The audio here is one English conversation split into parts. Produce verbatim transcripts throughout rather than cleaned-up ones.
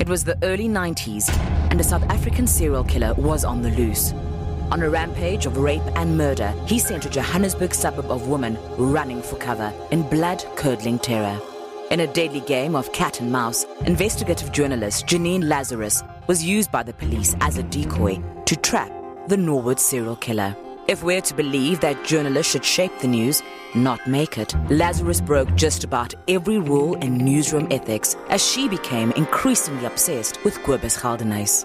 It was the early nineties, and a South African serial killer was on the loose. On a rampage of rape and murder, he sent a Johannesburg suburb of women running for cover in blood-curdling terror. In a deadly game of cat and mouse, investigative journalist Janine Lazarus was used by the police as a decoy to trap the Norwood serial killer. If we're to believe that journalists should shape the news, not make it, Lazarus broke just about every rule in newsroom ethics as she became increasingly obsessed with Cobus Geldenhuys.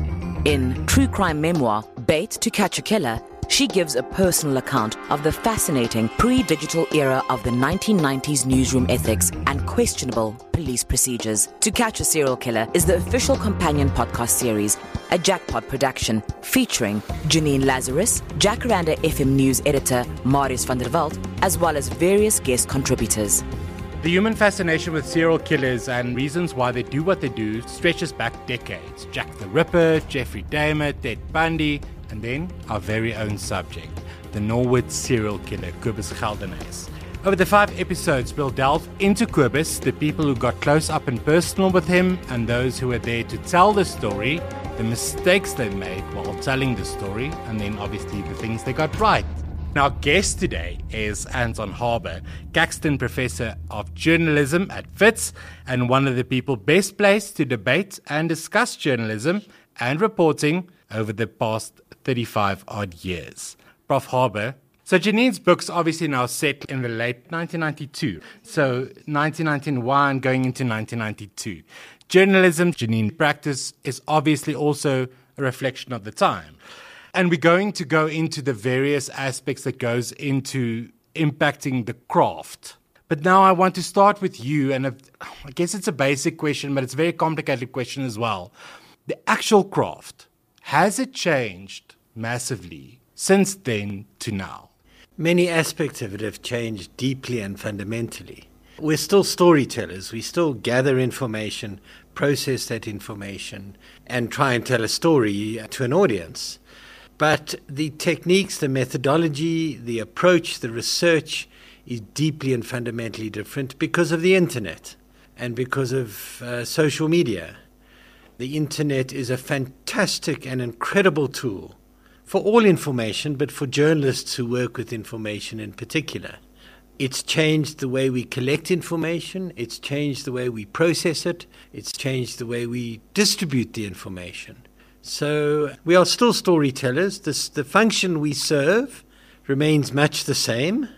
In true crime memoir, Bait to Catch a Killer, she gives a personal account of the fascinating pre-digital era of the nineteen nineties newsroom ethics and questionable police procedures. To Catch a Serial Killer is the official companion podcast series, a Jackpot production featuring Janine Lazarus, Jacaranda F M News editor Marius van der Walt, as well as various guest contributors. The human fascination with serial killers and reasons why they do what they do stretches back decades. Jack the Ripper, Jeffrey Dahmer, Ted Bundy, and then our very own subject, the Norwood serial killer, Cobus Geldenhuys. Over the five episodes, we'll delve into Cobus, the people who got close up and personal with him, and those who were there to tell the story, the mistakes they made while telling the story, and then obviously the things they got right. Now, our guest today is Anton Harber, Caxton Professor of Journalism at Wits, and one of the people best placed to debate and discuss journalism and reporting over the past thirty-five odd years. Professor Harber. So Janine's book's obviously now set in the late nineteen ninety-two. So nineteen ninety-one going into nineteen ninety-two. Journalism, Janine practice, is obviously also a reflection of the time. And we're going to go into the various aspects that goes into impacting the craft. But now I want to start with you, and I guess it's a basic question, but it's a very complicated question as well. The actual craft, has it changed massively since then to now? Many aspects of it have changed deeply and fundamentally. We're still storytellers. We still gather information, process that information, and try and tell a story to an audience. But the techniques, the methodology, the approach, the research is deeply and fundamentally different because of the internet and because of uh, social media. The internet is a fantastic and incredible tool for all information, but for journalists who work with information in particular. It's changed the way we collect information, it's changed the way we process it, it's changed the way we distribute the information. So we are still storytellers. This, the function we serve remains much the same,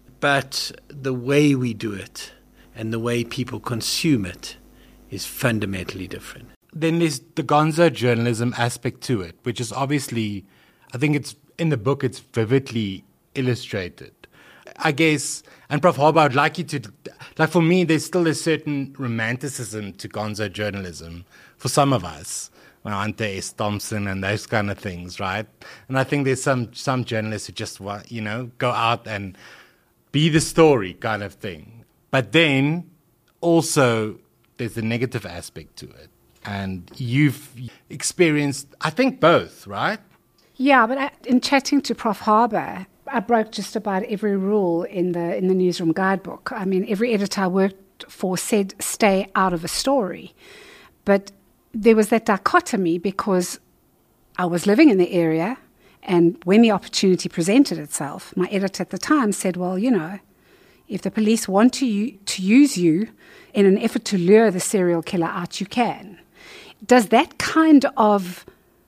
but the way we do it and the way people consume it is fundamentally different. Then there's the gonzo journalism aspect to it, which is obviously, I think it's in the book, it's vividly illustrated. I guess, and Professor Harber, I'd like you to, like for me, there's still a certain romanticism to gonzo journalism for some of us. Well, Ante S. Thompson and those kind of things, right? And I think there's some some journalists who just want, you know, go out and be the story kind of thing. But then also there's the negative aspect to it. And you've experienced, I think, both, right? Yeah, but I, in chatting to Professor Harber, I broke just about every rule in the in the newsroom guidebook. I mean, every editor I worked for said stay out of a story. But there was that dichotomy because I was living in the area, and when the opportunity presented itself, my editor at the time said, well, you know, if the police want to, u- to use you in an effort to lure the serial killer out, you can. Does that kind of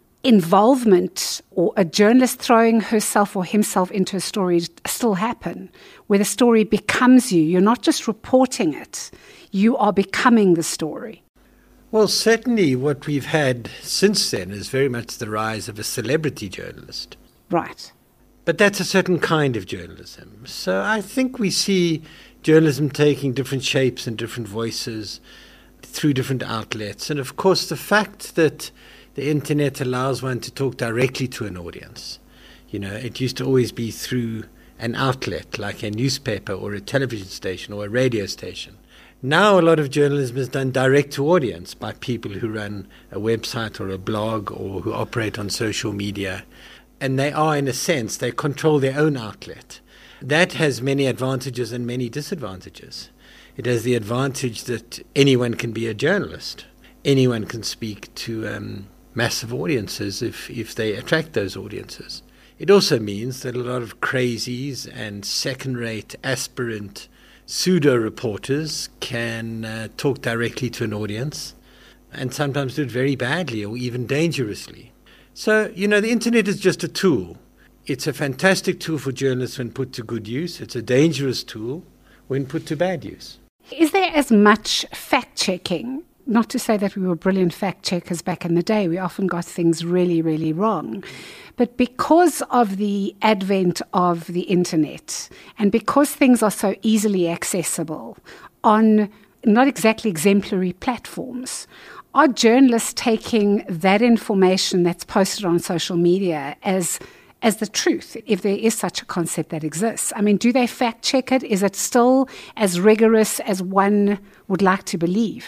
involvement or a journalist throwing herself or himself into a story still happen, where the story becomes you? You're not just reporting it, you are becoming the story. Well, certainly what we've had since then is very much the rise of a celebrity journalist. Right. But that's a certain kind of journalism. So I think we see journalism taking different shapes and different voices through different outlets. And of course, the fact that the internet allows one to talk directly to an audience. You know, it used to always be through an outlet like a newspaper or a television station or a radio station. Now a lot of journalism is done direct to audience by people who run a website or a blog or who operate on social media. And they are, in a sense, they control their own outlet. That has many advantages and many disadvantages. It has the advantage that anyone can be a journalist. anyone can speak to um, massive audiences if, if they attract those audiences. It also means that a lot of crazies and second-rate aspirant pseudo-reporters can uh, talk directly to an audience and sometimes do it very badly or even dangerously. So, you know, the internet is just a tool. It's a fantastic tool for journalists when put to good use. It's a dangerous tool when put to bad use. Is there as much fact-checking? Not to say that we were brilliant fact-checkers back in the day. We often got things really, really wrong. But because of the advent of the internet and because things are so easily accessible on not exactly exemplary platforms, are journalists taking that information that's posted on social media as as the truth, if there is such a concept that exists? I mean, do they fact-check it? Is it still as rigorous as one would like to believe?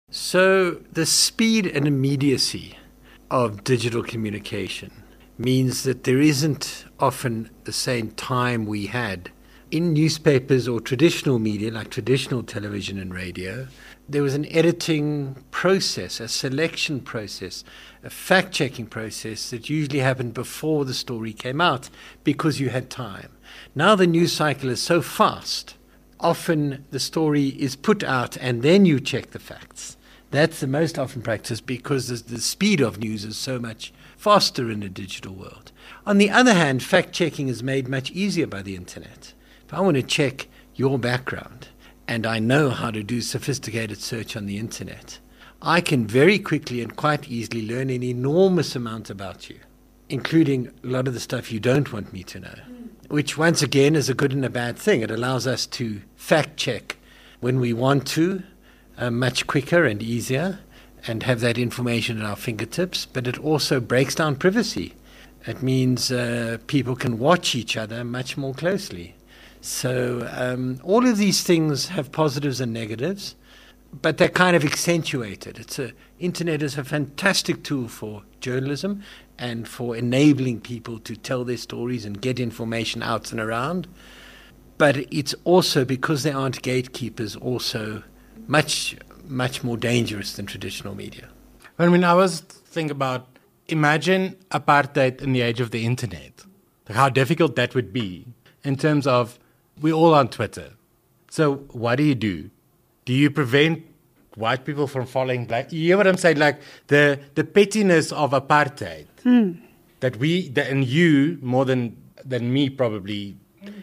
So the speed and immediacy of digital communication means that there isn't often the same time we had. In newspapers or traditional media, like traditional television and radio, there was an editing process, a selection process, a fact-checking process that usually happened before the story came out because you had time. Now the news cycle is so fast, often the story is put out and then you check the facts. That's the most often practice because the, the speed of news is so much faster in a digital world. On the other hand, fact-checking is made much easier by the internet. If I want to check your background and I know how to do sophisticated search on the internet, I can very quickly and quite easily learn an enormous amount about you, including a lot of the stuff you don't want me to know, which once again is a good and a bad thing. It allows us to fact-check when we want to, uh, much quicker and easier, and have that information at our fingertips, but it also breaks down privacy. It means uh, people can watch each other much more closely. So um, all of these things have positives and negatives, but they're kind of accentuated. It's a, internet is a fantastic tool for journalism and for enabling people to tell their stories and get information out and around. But it's also, because there aren't gatekeepers, also much, much more dangerous than traditional media. I mean, I was thinking about, imagine apartheid in the age of the internet, how difficult that would be in terms of, we're all on Twitter. So what do you do? Do you prevent white people from following black? You hear what I'm saying? Like the, the pettiness of apartheid hmm. that we, that, and you, more than, than me probably,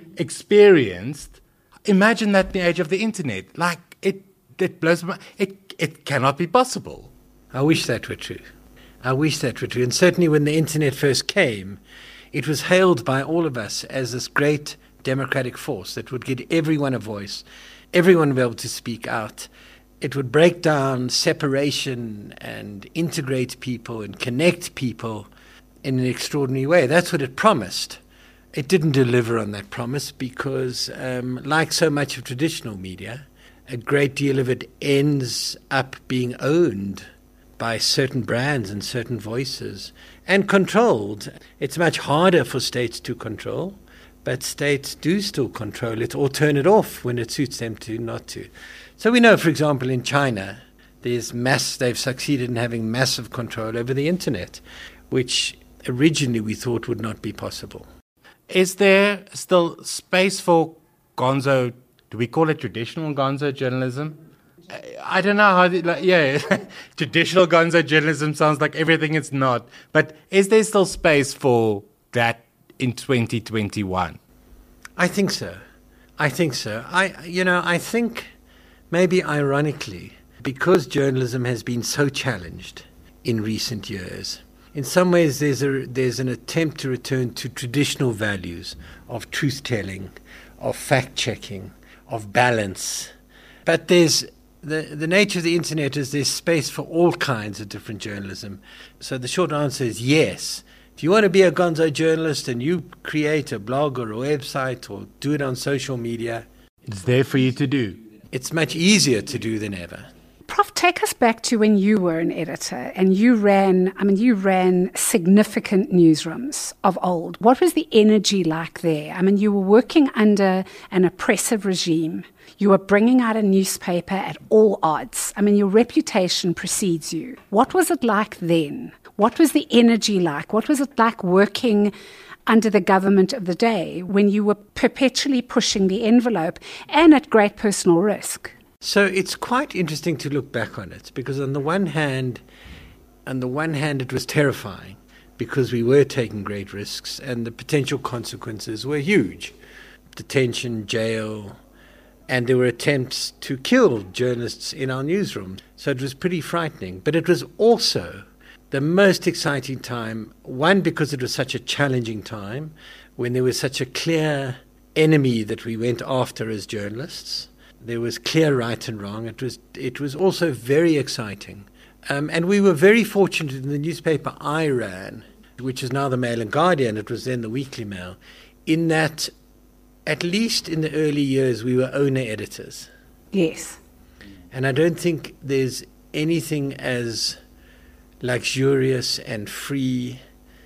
experienced. Imagine that in the age of the internet. Like it, it blows my, it, it cannot be possible. I wish that were true. I wish that were true. And certainly when the internet first came, it was hailed by all of us as this great democratic force that would give everyone a voice, everyone would be able to speak out. It would break down separation and integrate people and connect people in an extraordinary way. That's what it promised. It didn't deliver on that promise because, um, like so much of traditional media, a great deal of it ends up being owned by certain brands and certain voices and controlled. It's much harder for states to control, but states do still control it or turn it off when it suits them to not to. So we know, for example, in China, there's mass, they've succeeded in having massive control over the internet, which originally we thought would not be possible. Is there still space for gonzo, do we call it traditional gonzo journalism? I don't know how, they, like, yeah, traditional gonzo journalism sounds like everything it's not. But is there still space for that in twenty twenty-one? I think so. I think so. I, you know, I think maybe ironically, because journalism has been so challenged in recent years, in some ways there's a there's an attempt to return to traditional values of truth-telling, of fact-checking, of balance. But there's the the nature of the internet is there's space for all kinds of different journalism. So the short answer is yes. If you want to be a gonzo journalist and you create a blog or a website or do it on social media, it's there for you to do. It's much easier to do than ever. Prof, take us back to when you were an editor and you ran, I mean, you ran significant newsrooms of old. What was the energy like there? I mean, you were working under an oppressive regime. You were bringing out a newspaper at all odds. I mean, your reputation precedes you. What was it like then? What was the energy like? What was it like working under the government of the day when you were perpetually pushing the envelope and at great personal risk? So it's quite interesting to look back on it, because on the one hand, on the one hand, it was terrifying because we were taking great risks and the potential consequences were huge. Detention, jail, and there were attempts to kill journalists in our newsroom. So it was pretty frightening. But it was also the most exciting time, one, because it was such a challenging time when there was such a clear enemy that we went after as journalists. There was clear right and wrong. It was it was also very exciting. Um, and we were very fortunate in the newspaper I ran, which is now the Mail and Guardian, it was then the Weekly Mail, in that at least in the early years we were owner editors. Yes. And I don't think there's anything as luxurious and free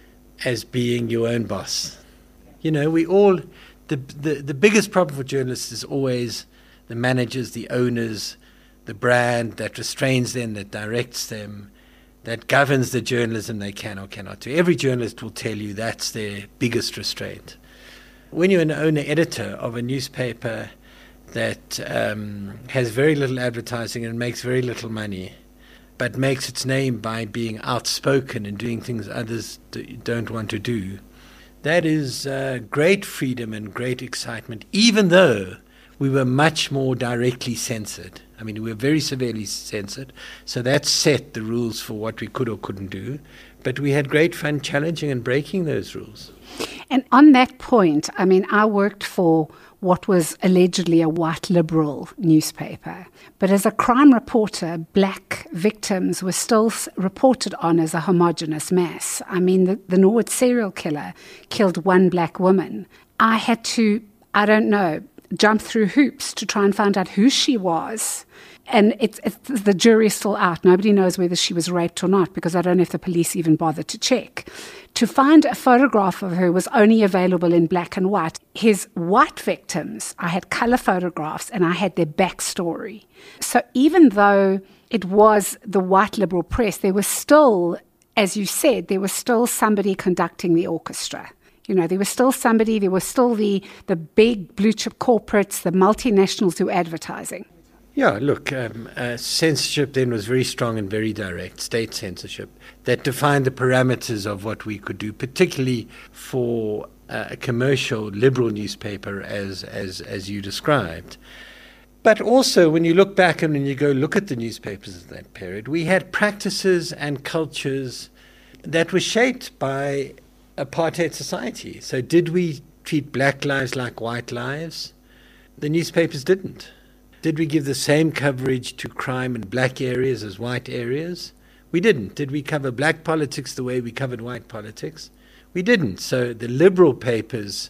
as being your own boss. You know, we all, the the, the biggest problem for journalists is always the managers, the owners, the brand that restrains them, that directs them, that governs the journalism they can or cannot do. Every journalist will tell you that's their biggest restraint. When you're an owner-editor of a newspaper that um, has very little advertising and makes very little money, but makes its name by being outspoken and doing things others d- don't want to do, that is uh, great freedom and great excitement, even though we were much more directly censored. I mean, we were very severely censored, so that set the rules for what we could or couldn't do. But we had great fun challenging and breaking those rules. And on that point, I mean, I worked for what was allegedly a white liberal newspaper. But as a crime reporter, black victims were still s- reported on as a homogenous mass. I mean, the, the Norwood serial killer killed one black woman. I had to, I don't know, jump through hoops to try and find out who she was. And it's, it's the jury's still out. Nobody knows whether she was raped or not, because I don't know if the police even bothered to check. To find a photograph of her was only available in black and white. His white victims, I had color photographs and I had their backstory. So even though it was the white liberal press, there was still, as you said, there was still somebody conducting the orchestra. You know, there was still somebody, there was still the, the big blue chip corporates, the multinationals who were advertising. Yeah, look, um, uh, censorship then was very strong and very direct, state censorship, that defined the parameters of what we could do, particularly for uh, a commercial liberal newspaper as, as, as you described. But also, when you look back and when you go look at the newspapers of that period, we had practices and cultures that were shaped by apartheid society. So did we treat black lives like white lives? The newspapers didn't. Did we give the same coverage to crime in black areas as white areas? We didn't. Did we cover black politics the way we covered white politics? We didn't. So the liberal papers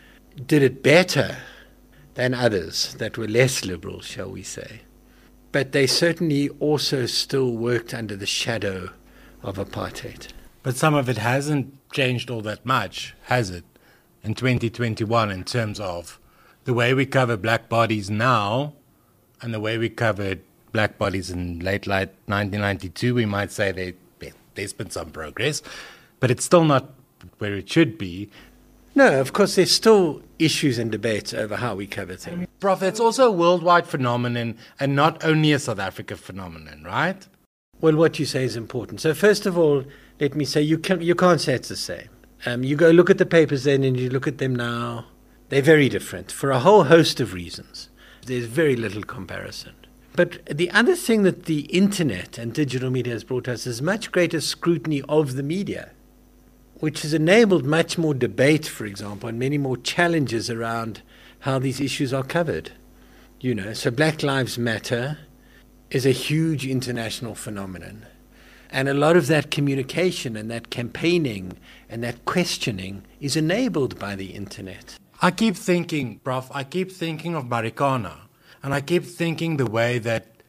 did it better than others that were less liberal, shall we say. But they certainly also still worked under the shadow of apartheid. But some of it hasn't changed all that much, has it, in twenty twenty-one, in terms of the way we cover black bodies now and the way we covered black bodies in late, late nineteen ninety-two. We might say they, there's been some progress, but it's still not where it should be. No, of course, there's still issues and debates over how we cover things. Prof, it's also a worldwide phenomenon and not only a South Africa phenomenon, right? Well, what you say is important. So first of all, let me say you, can, you can't say it's the same. Um, you go look at the papers then and you look at them now. They're very different for a whole host of reasons. There's very little comparison. But the other thing that the internet and digital media has brought us is much greater scrutiny of the media, which has enabled much more debate, for example, and many more challenges around how these issues are covered. You know, so Black Lives Matter is a huge international phenomenon. And a lot of that communication and that campaigning and that questioning is enabled by the internet. I keep thinking, Prof, I keep thinking of Marikana. And I keep thinking the way that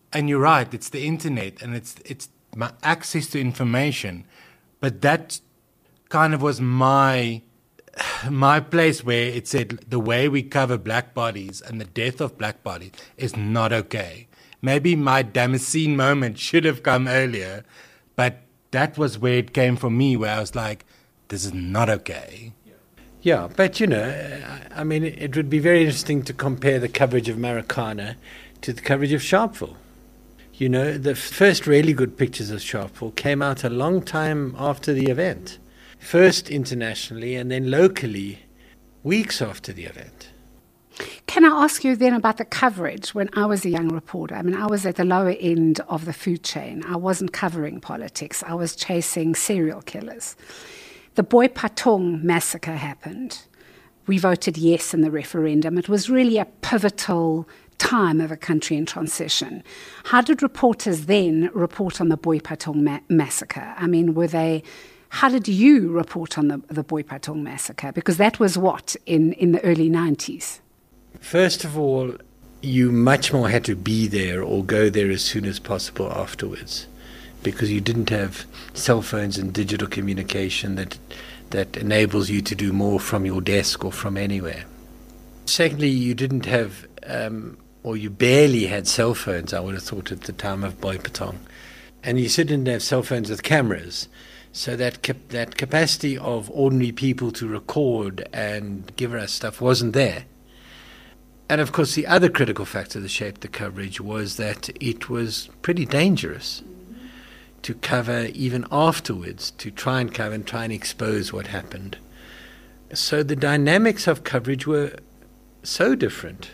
And you're right, it's the internet and it's it's my access to information. But that kind of was my my place where it said the way we cover black bodies and the death of black bodies is not okay. Maybe my Damascene moment should have come earlier, but that was where it came from me, where I was like, this is not okay. Yeah, but you know, I mean, it would be very interesting to compare the coverage of Marikana to the coverage of Sharpeville. You know, the first really good pictures of Sharpeville came out a long time after the event. First internationally and then locally, weeks after the event. Can I ask you then about the coverage when I was a young reporter? I mean, I was at the lower end of the food chain. I wasn't covering politics. I was chasing serial killers. The Boy Patong massacre happened. We voted yes in the referendum. It was really a pivotal time of a country in transition. How did reporters then report on the Boy Patong ma- massacre? I mean, were they... How did you report on the, the Boy Patong massacre? Because that was what, in, in the early nineties? First of all, you much more had to be there or go there as soon as possible afterwards, because you didn't have cell phones and digital communication that that enables you to do more from your desk or from anywhere. Secondly, you didn't have, um, or you barely had cell phones, I would have thought, at the time of Boy Patong. And you certainly didn't have cell phones with cameras. So that cap- that capacity of ordinary people to record and give us stuff wasn't there. And of course, the other critical factor that shaped the coverage was that it was pretty dangerous to cover even afterwards, to try and cover and try and expose what happened. So the dynamics of coverage were so different,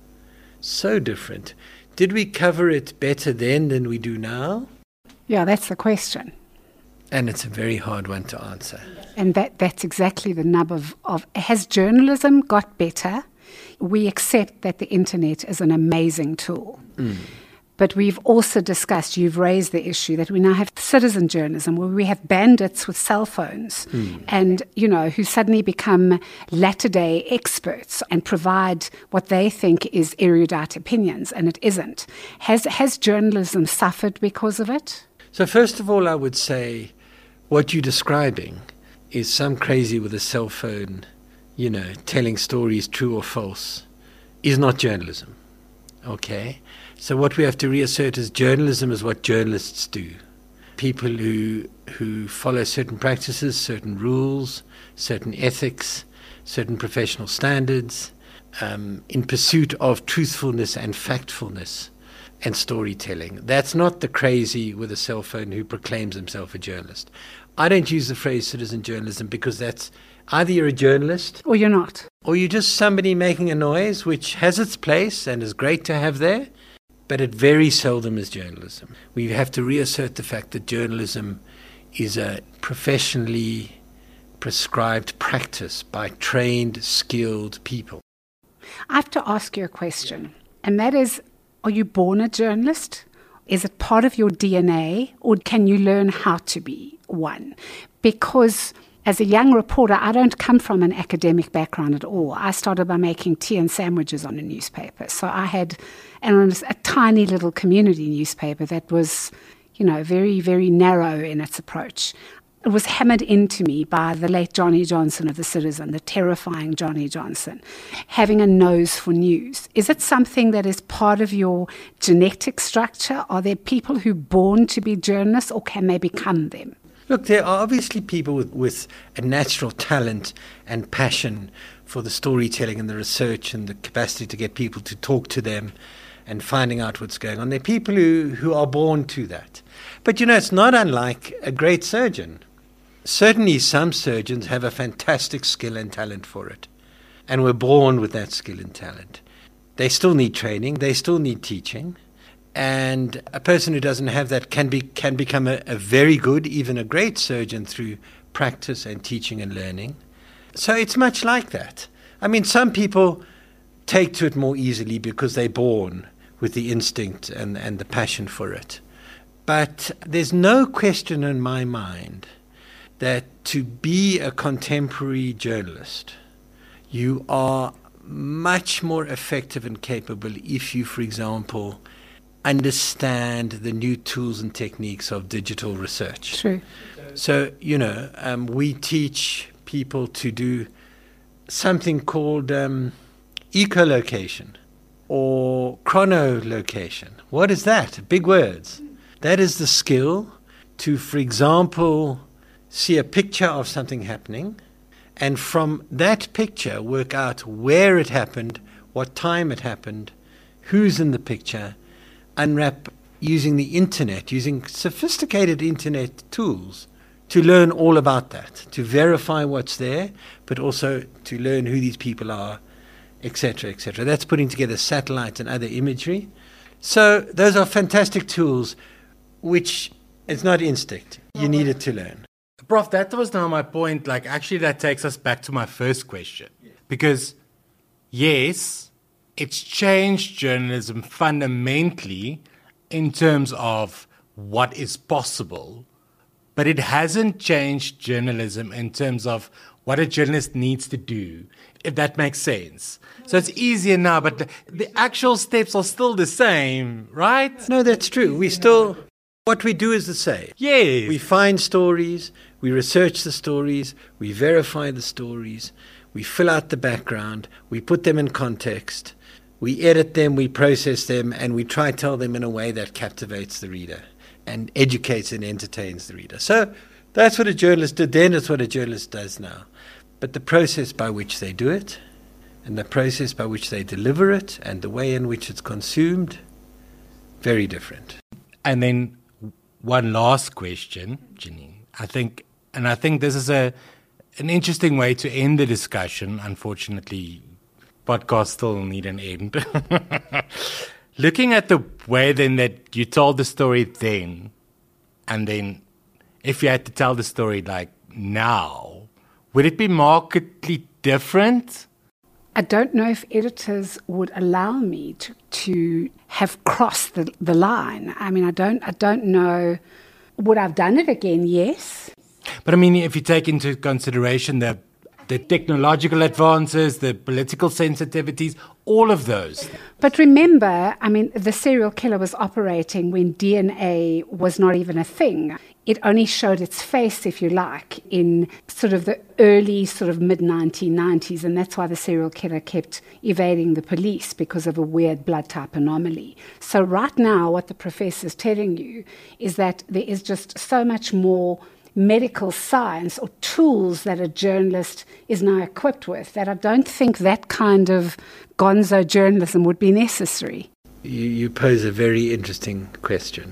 so different. Did we cover it better then than we do now? Yeah, that's the question. And it's a very hard one to answer. And that, that's exactly the nub of, of, has journalism got better? We accept that the internet is an amazing tool. Mm. But we've also discussed, you've raised the issue that we now have citizen journalism where we have bandits with cell phones mm. and, you know, who suddenly become latter-day experts and provide what they think is erudite opinions, and it isn't. Has, has journalism suffered because of it? So first of all, I would say what you're describing is some crazy with a cell phone, you know, telling stories true or false, is not journalism. Okay? So what we have to reassert is journalism is what journalists do. People who who follow certain practices, certain rules, certain ethics, certain professional standards, um, in pursuit of truthfulness and factfulness and storytelling. That's not the crazy with a cell phone who proclaims himself a journalist. I don't use the phrase citizen journalism because that's either you're a journalist or you're not, or you're just somebody making a noise, which has its place and is great to have there, but it very seldom is journalism. We have to reassert the fact that journalism is a professionally prescribed practice by trained, skilled people. I have to ask you a question, and that is, are you born a journalist? Is it part of your D N A, or can you learn how to be one? Because as a young reporter, I don't come from an academic background at all. I started by making tea and sandwiches on a newspaper. So I had and it was a tiny little community newspaper that was, you know, very, very narrow in its approach. It was hammered into me by the late Johnny Johnson of The Citizen, the terrifying Johnny Johnson, having a nose for news. Is it something that is part of your genetic structure? Are there people who are born to be journalists, or can they become them? Look, there are obviously people with, with a natural talent and passion for the storytelling and the research and the capacity to get people to talk to them and finding out what's going on. There are people who, who are born to that. But, you know, it's not unlike a great surgeon. Certainly some surgeons have a fantastic skill and talent for it, and were born with that skill and talent. They still need training, they still need teaching, and a person who doesn't have that can be can become a, a very good, even a great surgeon through practice and teaching and learning. So it's much like that. I mean, some people take to it more easily because they're born with the instinct and, and the passion for it. But there's no question in my mind that to be a contemporary journalist, you are much more effective and capable if you, for example, understand the new tools and techniques of digital research. True. So, you know, um, we teach people to do something called um, echolocation or chronolocation. What is that? Big words. That is the skill to, for example, see a picture of something happening, and from that picture work out where it happened, what time it happened, who's in the picture, unwrap using the internet, using sophisticated internet tools to learn all about that, to verify what's there, but also to learn who these people are, et cetera, et cetera. That's putting together satellites and other imagery. So those are fantastic tools, which is not instinct. You need it to learn. Prof, that was now my point. Like, actually, that takes us back to my first question. Because, yes, it's changed journalism fundamentally in terms of what is possible, but it hasn't changed journalism in terms of what a journalist needs to do, if that makes sense. So it's easier now, but the, the actual steps are still the same, right? No, that's true. We still, what we do is the same. Yes. We find stories, we research the stories, we verify the stories, we fill out the background, we put them in context, we edit them, we process them, and we try to tell them in a way that captivates the reader and educates and entertains the reader. So that's what a journalist did then, it's what a journalist does now. But the process by which they do it, and the process by which they deliver it, and the way in which it's consumed, very different. And then one last question, Janine. I think, and I think this is a an interesting way to end the discussion. Unfortunately, podcasts still need an end. Looking at the way then that you told the story then, and then if you had to tell the story like now, would it be markedly different? I don't know if editors would allow me to, to have crossed the, the line. I mean, I don't, I don't know. Would I have done it again? Yes. But I mean, if you take into consideration the the technological advances, the political sensitivities, all of those. But remember, I mean, the serial killer was operating when D N A was not even a thing. It only showed its face, if you like, in sort of the early sort of mid nineteen nineties, and that's why the serial killer kept evading the police, because of a weird blood type anomaly. So right now, what the professor's telling you is that there is just so much more medical science or tools that a journalist is now equipped with that I don't think that kind of gonzo journalism would be necessary. You, you pose a very interesting question.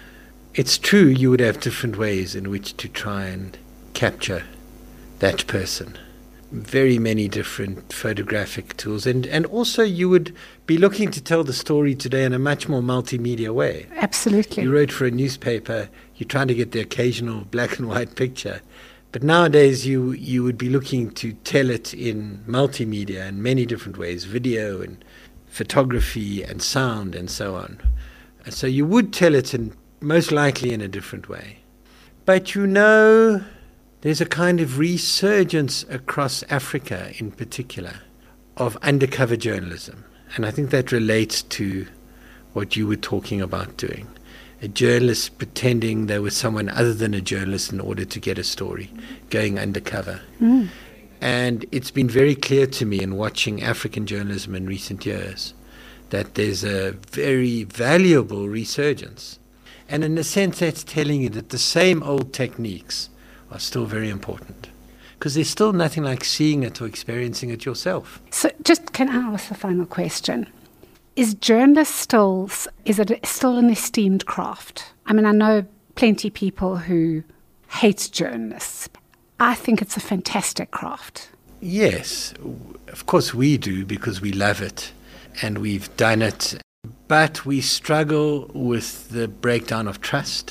It's true you would have different ways in which to try and capture that person. Very many different photographic tools. And, and also you would be looking to tell the story today in a much more multimedia way. Absolutely. You wrote for a newspaper, you're trying to get the occasional black and white picture. But nowadays you, you would be looking to tell it in multimedia in many different ways, video and photography and sound and so on. And so you would tell it in most likely in a different way. But you know, there's a kind of resurgence across Africa in particular of undercover journalism. And I think that relates to what you were talking about doing. A journalist pretending they were someone other than a journalist in order to get a story, going undercover. Mm. And it's been very clear to me in watching African journalism in recent years that there's a very valuable resurgence. And in a sense, that's telling you that the same old techniques are still very important, because there's still nothing like seeing it or experiencing it yourself. So just can I ask the final question? Is journalist still, is it still an esteemed craft? I mean, I know plenty of people who hate journalists. I think it's a fantastic craft. Yes, of course we do, because we love it and we've done it. But we struggle with the breakdown of trust.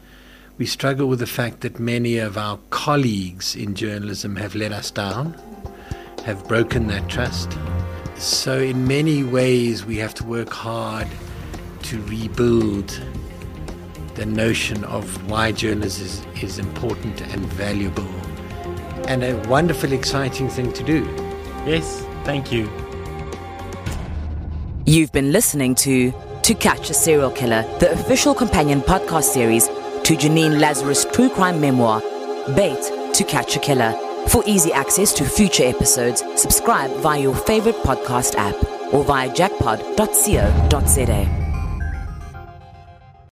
We struggle with the fact that many of our colleagues in journalism have let us down, have broken that trust. So in many ways we have to work hard to rebuild the notion of why journalism is, is important and valuable and a wonderful, exciting thing to do. Yes, thank you. You've been listening to To Catch a Serial Killer, the official companion podcast series to Janine Lazarus' true crime memoir, Bait to Catch a Killer. For easy access to future episodes, subscribe via your favorite podcast app or via jackpod dot co dot za.